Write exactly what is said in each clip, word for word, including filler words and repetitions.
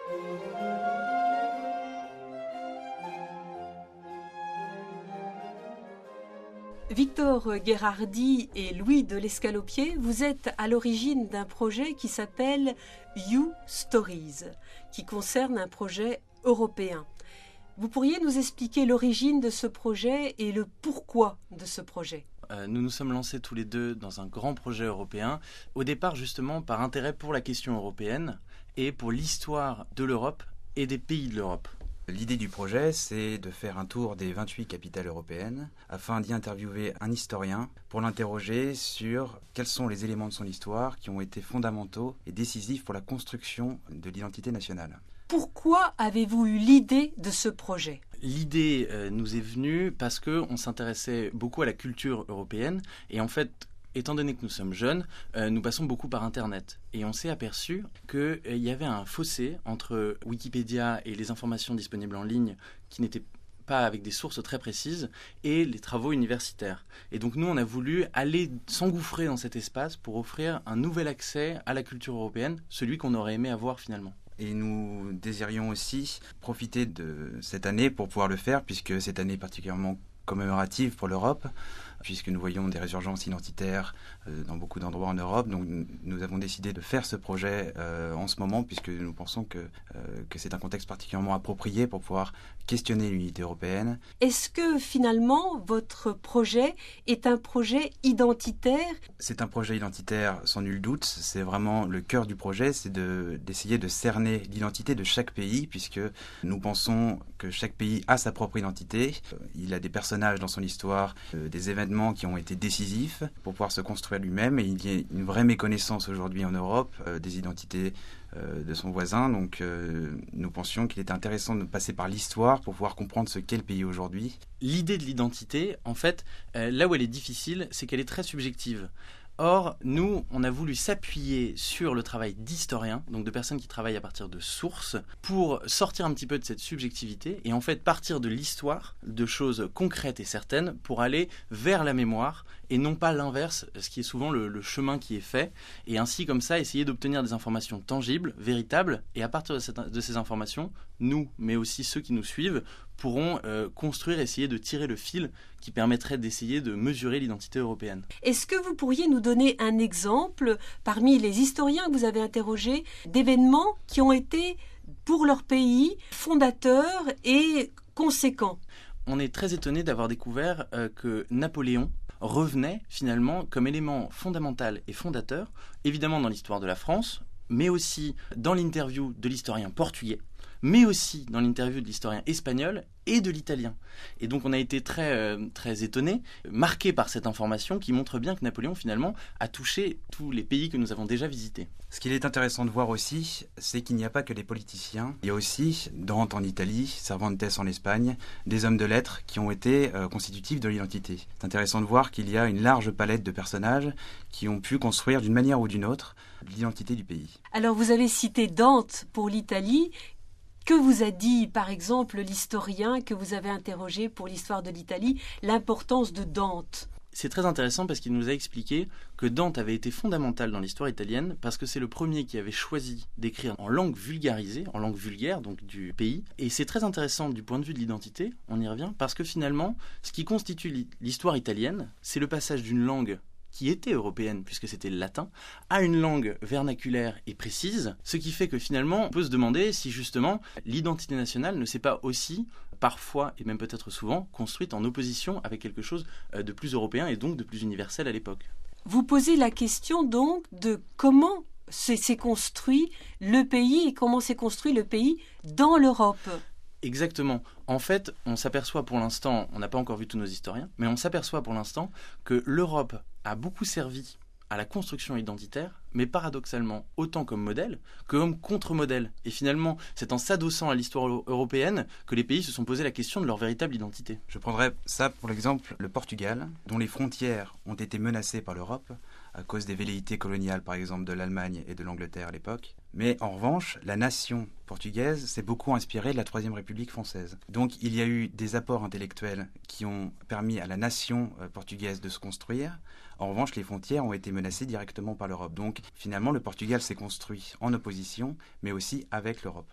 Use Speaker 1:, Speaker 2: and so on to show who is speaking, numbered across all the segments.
Speaker 1: Victor Gherardi et Louis de Lescalopier, vous êtes à l'origine d'un projet qui s'appelle You Stories, qui concerne un projet européen. Vous pourriez nous expliquer l'origine de ce projet et le pourquoi de ce projet ?
Speaker 2: Euh, nous nous sommes lancés tous les deux dans un grand projet européen, au départ justement par intérêt pour la question européenne et pour l'histoire de l'Europe et des pays de l'Europe.
Speaker 3: L'idée du projet, c'est de faire un tour des vingt-huit capitales européennes afin d'y interviewer un historien pour l'interroger sur quels sont les éléments de son histoire qui ont été fondamentaux et décisifs pour la construction de l'identité nationale.
Speaker 1: Pourquoi avez-vous eu l'idée de ce projet ?
Speaker 2: L'idée euh, nous est venue parce qu'on s'intéressait beaucoup à la culture européenne et en fait, étant donné que nous sommes jeunes, euh, nous passons beaucoup par Internet. Et on s'est aperçu qu'il euh, y avait un fossé entre Wikipédia et les informations disponibles en ligne qui n'étaient pas avec des sources très précises et les travaux universitaires. Et donc nous, on a voulu aller s'engouffrer dans cet espace pour offrir un nouvel accès à la culture européenne, celui qu'on aurait aimé avoir finalement.
Speaker 3: Et nous désirions aussi profiter de cette année pour pouvoir le faire, puisque cette année est particulièrement commémorative pour l'Europe, puisque nous voyons des résurgences identitaires euh, dans beaucoup d'endroits en Europe. Donc nous avons décidé de faire ce projet euh, en ce moment, puisque nous pensons que, euh, que c'est un contexte particulièrement approprié pour pouvoir questionner l'unité européenne.
Speaker 1: Est-ce que finalement votre projet est un projet identitaire ?
Speaker 3: C'est un projet identitaire sans nul doute. C'est vraiment le cœur du projet, c'est de, d'essayer de cerner l'identité de chaque pays, puisque nous pensons que chaque pays a sa propre identité. Il a des personnages dans son histoire, euh, des événements qui ont été décisifs pour pouvoir se construire lui-même, et il y a une vraie méconnaissance aujourd'hui en Europe euh, des identités euh, de son voisin. Donc euh, nous pensions qu'il était intéressant de passer par l'histoire pour pouvoir comprendre ce qu'est le pays aujourd'hui.
Speaker 2: L'idée de l'identité, en fait, euh, là où elle est difficile, c'est qu'elle est très subjective. Or, nous, on a voulu s'appuyer sur le travail d'historiens, donc de personnes qui travaillent à partir de sources, pour sortir un petit peu de cette subjectivité et en fait partir de l'histoire, de choses concrètes et certaines, pour aller vers la mémoire et non pas l'inverse, ce qui est souvent le, le chemin qui est fait, et ainsi comme ça essayer d'obtenir des informations tangibles, véritables, et à partir de, cette, de ces informations, nous, mais aussi ceux qui nous suivent, pourront euh, construire, essayer de tirer le fil qui permettrait d'essayer de mesurer l'identité européenne.
Speaker 1: Est-ce que vous pourriez nous donner un exemple, parmi les historiens que vous avez interrogés, d'événements qui ont été, pour leur pays, fondateurs et conséquents ?
Speaker 2: On est très étonné d'avoir découvert euh, que Napoléon revenait finalement comme élément fondamental et fondateur, évidemment dans l'histoire de la France, mais aussi dans l'interview de l'historien portugais, mais aussi dans l'interview de l'historien espagnol et de l'italien. Et donc on a été très, euh, très étonnés, marqués par cette information qui montre bien que Napoléon finalement a touché tous les pays que nous avons déjà visités.
Speaker 3: Ce qu'il est intéressant de voir aussi, c'est qu'il n'y a pas que des politiciens. Il y a aussi Dante en Italie, Cervantes en Espagne, des hommes de lettres qui ont été euh, constitutifs de l'identité. C'est intéressant de voir qu'il y a une large palette de personnages qui ont pu construire d'une manière ou d'une autre l'identité du pays.
Speaker 1: Alors vous avez cité Dante pour l'Italie. Que vous a dit, par exemple, l'historien que vous avez interrogé pour l'histoire de l'Italie, l'importance de Dante ?
Speaker 2: C'est très intéressant parce qu'il nous a expliqué que Dante avait été fondamental dans l'histoire italienne parce que c'est le premier qui avait choisi d'écrire en langue vulgarisée, en langue vulgaire, donc du pays. Et c'est très intéressant du point de vue de l'identité, on y revient, parce que finalement, ce qui constitue l'histoire italienne, c'est le passage d'une langue qui était européenne, puisque c'était le latin, à une langue vernaculaire et précise, ce qui fait que finalement, on peut se demander si justement l'identité nationale ne s'est pas aussi, parfois, et même peut-être souvent, construite en opposition avec quelque chose de plus européen et donc de plus universel à l'époque.
Speaker 1: Vous posez la question donc de comment s'est construit le pays et comment s'est construit le pays dans l'Europe.
Speaker 2: Exactement. En fait, on s'aperçoit pour l'instant, on n'a pas encore vu tous nos historiens, mais on s'aperçoit pour l'instant que l'Europe a beaucoup servi à la construction identitaire, mais paradoxalement autant comme modèle que comme contre-modèle. Et finalement, c'est en s'adossant à l'histoire européenne que les pays se sont posé la question de leur véritable identité.
Speaker 3: Je prendrais ça pour l'exemple, le Portugal, dont les frontières ont été menacées par l'Europe, à cause des velléités coloniales, par exemple, de l'Allemagne et de l'Angleterre à l'époque. Mais en revanche, la nation portugaise s'est beaucoup inspirée de la Troisième République française. Donc il y a eu des apports intellectuels qui ont permis à la nation portugaise de se construire. En revanche, les frontières ont été menacées directement par l'Europe. Donc finalement, le Portugal s'est construit en opposition, mais aussi avec l'Europe.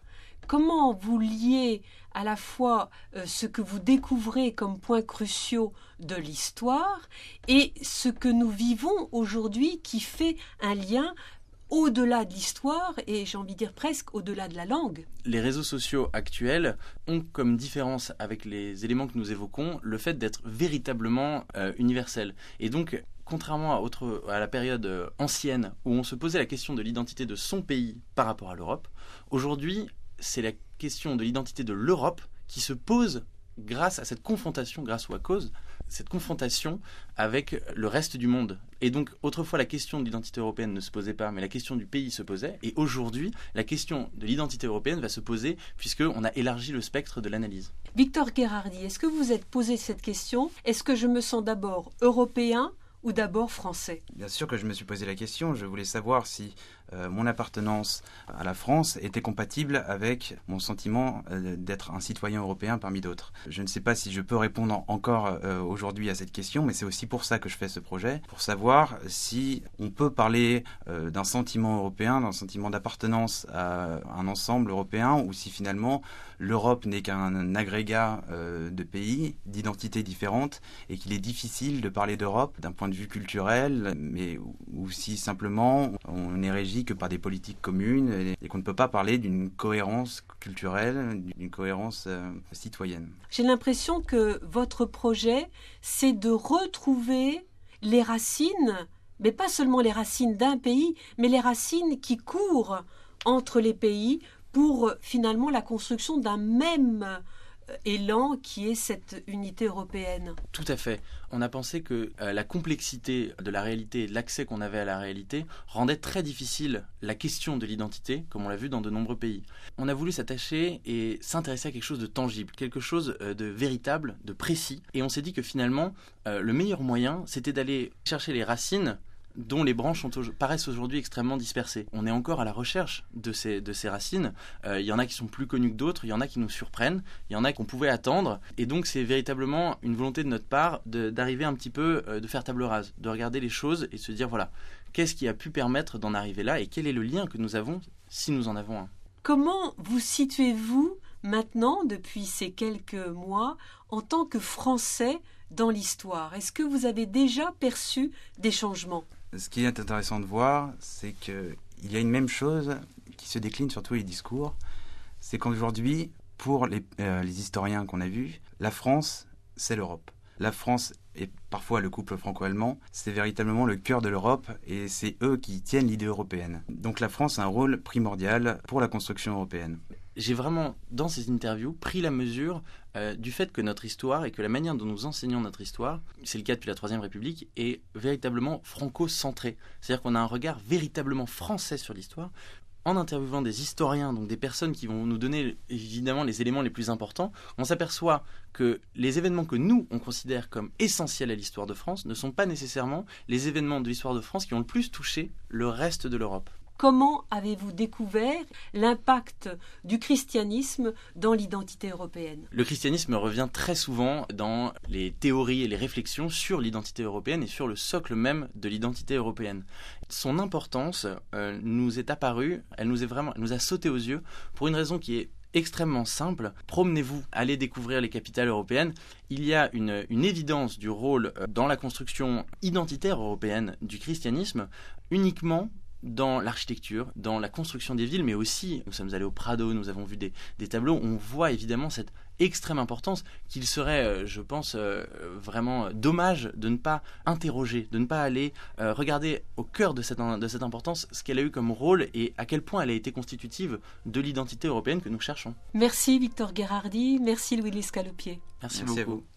Speaker 1: Comment vous liez à la fois euh, ce que vous découvrez comme points cruciaux de l'histoire et ce que nous vivons aujourd'hui qui fait un lien au-delà de l'histoire et j'ai envie de dire presque au-delà de la langue.
Speaker 2: Les réseaux sociaux actuels ont comme différence avec les éléments que nous évoquons le fait d'être véritablement euh, universels. Et donc, contrairement à, autre, à la période euh, ancienne où on se posait la question de l'identité de son pays par rapport à l'Europe, aujourd'hui, c'est la question de l'identité de l'Europe qui se pose grâce à cette confrontation, grâce ou à cause, cette confrontation avec le reste du monde. Et donc, autrefois, la question de l'identité européenne ne se posait pas, mais la question du pays se posait. Et aujourd'hui, la question de l'identité européenne va se poser puisqu'on a élargi le spectre de l'analyse.
Speaker 1: Victor Gherardi, est-ce que vous vous êtes posé cette question? Est-ce que je me sens d'abord européen ou d'abord français?
Speaker 3: Bien sûr que je me suis posé la question. Je voulais savoir si euh, mon appartenance à la France était compatible avec mon sentiment euh, d'être un citoyen européen parmi d'autres. Je ne sais pas si je peux répondre encore euh, aujourd'hui à cette question, mais c'est aussi pour ça que je fais ce projet, pour savoir si on peut parler euh, d'un sentiment européen, d'un sentiment d'appartenance à un ensemble européen, ou si finalement l'Europe n'est qu'un agrégat euh, de pays, d'identités différentes, et qu'il est difficile de parler d'Europe d'un point de vue culturel, mais ou si simplement on est régi que par des politiques communes et, et qu'on ne peut pas parler d'une cohérence culturelle, d'une cohérence euh, citoyenne.
Speaker 1: J'ai l'impression que votre projet, c'est de retrouver les racines, mais pas seulement les racines d'un pays, mais les racines qui courent entre les pays pour finalement la construction d'un même élan qui est cette unité européenne.
Speaker 2: Tout à fait. On a pensé que euh, la complexité de la réalité et de l'accès qu'on avait à la réalité rendait très difficile la question de l'identité, comme on l'a vu dans de nombreux pays. On a voulu s'attacher et s'intéresser à quelque chose de tangible, quelque chose euh, de véritable, de précis. Et on s'est dit que finalement, euh, le meilleur moyen, c'était d'aller chercher les racines dont les branches sont, paraissent aujourd'hui extrêmement dispersées. On est encore à la recherche de ces, de ces racines. Euh, il y en a qui sont plus connues que d'autres, il y en a qui nous surprennent, il y en a qu'on pouvait attendre. Et donc c'est véritablement une volonté de notre part de, d'arriver un petit peu, euh, de faire table rase, de regarder les choses et de se dire voilà, qu'est-ce qui a pu permettre d'en arriver là et quel est le lien que nous avons si nous en avons un.
Speaker 1: Comment vous situez-vous maintenant, depuis ces quelques mois, en tant que Français dans l'histoire? Est-ce que vous avez déjà perçu des changements?
Speaker 3: Ce qui est intéressant de voir, c'est qu'il y a une même chose qui se décline sur tous les discours. C'est qu'aujourd'hui, pour les, euh, les historiens qu'on a vus, la France, c'est l'Europe. La France et parfois le couple franco-allemand, c'est véritablement le cœur de l'Europe et c'est eux qui tiennent l'idée européenne. Donc la France a un rôle primordial pour la construction européenne.
Speaker 2: J'ai vraiment, dans ces interviews, pris la mesure euh, du fait que notre histoire et que la manière dont nous enseignons notre histoire, c'est le cas depuis la Troisième République, est véritablement franco-centrée. C'est-à-dire qu'on a un regard véritablement français sur l'histoire. En interviewant des historiens, donc des personnes qui vont nous donner évidemment les éléments les plus importants, on s'aperçoit que les événements que nous, on considère comme essentiels à l'histoire de France ne sont pas nécessairement les événements de l'histoire de France qui ont le plus touché le reste de l'Europe.
Speaker 1: Comment avez-vous découvert l'impact du christianisme dans l'identité européenne?
Speaker 2: Le christianisme revient très souvent dans les théories et les réflexions sur l'identité européenne et sur le socle même de l'identité européenne. Son importance euh, nous est apparue, elle nous est vraiment, elle nous a sauté aux yeux pour une raison qui est extrêmement simple. Promenez-vous, allez découvrir les capitales européennes. Il y a une, une évidence du rôle dans la construction identitaire européenne du christianisme uniquement dans l'architecture, dans la construction des villes, mais aussi, nous sommes allés au Prado, nous avons vu des, des tableaux, on voit évidemment cette extrême importance qu'il serait, je pense, vraiment dommage de ne pas interroger, de ne pas aller regarder au cœur de cette, de cette importance ce qu'elle a eu comme rôle et à quel point elle a été constitutive de l'identité européenne que nous cherchons.
Speaker 1: Merci Victor Gherardi, merci Louis Lescalopier.
Speaker 2: Merci,
Speaker 3: merci
Speaker 2: beaucoup.